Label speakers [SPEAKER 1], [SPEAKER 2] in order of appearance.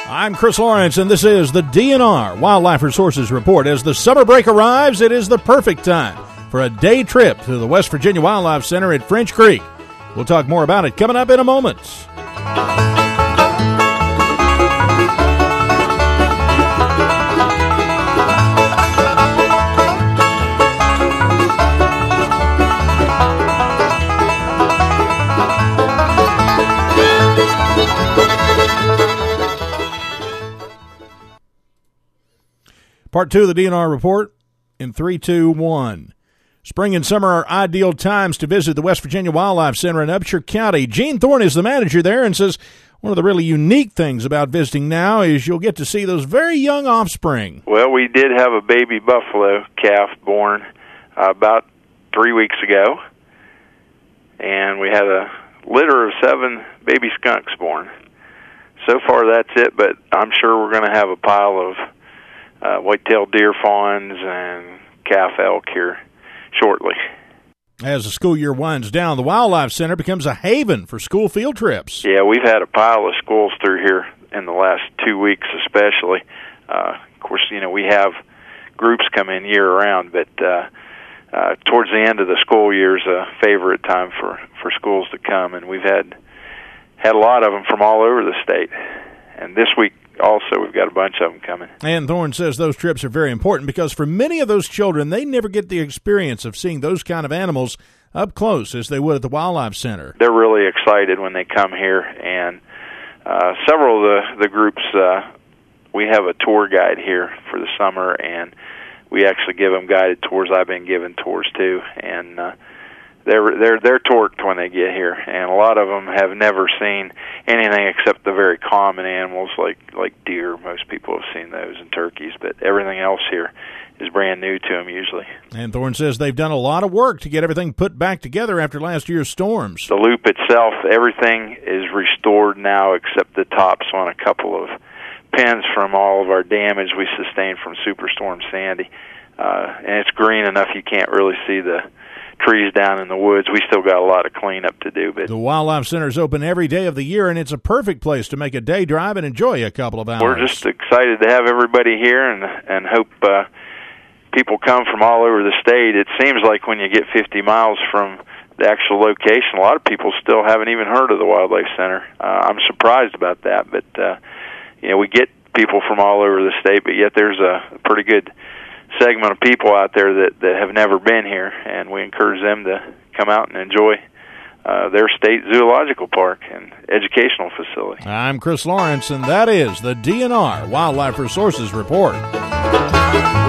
[SPEAKER 1] I'm Chris Lawrence, and this is the DNR Wildlife Resources Report. As the summer break arrives, it is the perfect time for a day trip to the West Virginia Wildlife Center at French Creek. We'll talk more about it coming up in a moment. Part 2 of the DNR report in 3, 2, 1. Spring and summer are ideal times to visit the West Virginia Wildlife Center in Upshur County. Gene Thorne is the manager there and says one of the really unique things about visiting now is you'll get to see those very young offspring.
[SPEAKER 2] Well, we did have a baby buffalo calf born about 3 weeks ago, and we had a litter of 7 baby skunks born. So far that's it, but I'm sure we're going to have a pile of white-tailed deer fawns and calf elk here shortly.
[SPEAKER 1] As the school year winds down, the Wildlife Center becomes a haven for school field trips.
[SPEAKER 2] Yeah, we've had a pile of schools through here in the last 2 weeks especially. Of course, you know, we have groups come in year-round, but towards the end of the school year is a favorite time for schools to come, and we've had a lot of them from all over the state. And this week, also, we've got a bunch of them coming. And
[SPEAKER 1] Thorne says those trips are very important because for many of those children, they never get the experience of seeing those kind of animals up close as they would at the Wildlife Center.
[SPEAKER 2] They're really excited when they come here, and several of the groups, we have a tour guide here for the summer, and we actually give them guided tours. I've been giving tours too, and they're torqued when they get here, and a lot of them have never seen anything except the very common animals like deer. Most people have seen those, and turkeys, but everything else here is brand new to them usually.
[SPEAKER 1] And Thorne says they've done a lot of work to get everything put back together after last year's storms.
[SPEAKER 2] The loop itself, everything is restored now except the tops on a couple of pins from all of our damage we sustained from Superstorm Sandy. And it's green enough you can't really see the trees down in the woods. We still got a lot of cleanup to do. But
[SPEAKER 1] the Wildlife Center is open every day of the year, and it's a perfect place to make a day drive and enjoy a couple of hours.
[SPEAKER 2] We're just excited to have everybody here and hope people come from all over the state. It seems like when you get 50 miles from the actual location, a lot of people still haven't even heard of the Wildlife Center. I'm surprised about that, but you know, we get people from all over the state, but yet there's a pretty good segment of people out there that have never been here, and we encourage them to come out and enjoy their state zoological park and educational facility.
[SPEAKER 1] I'm Chris Lawrence, and that is the DNR Wildlife Resources Report.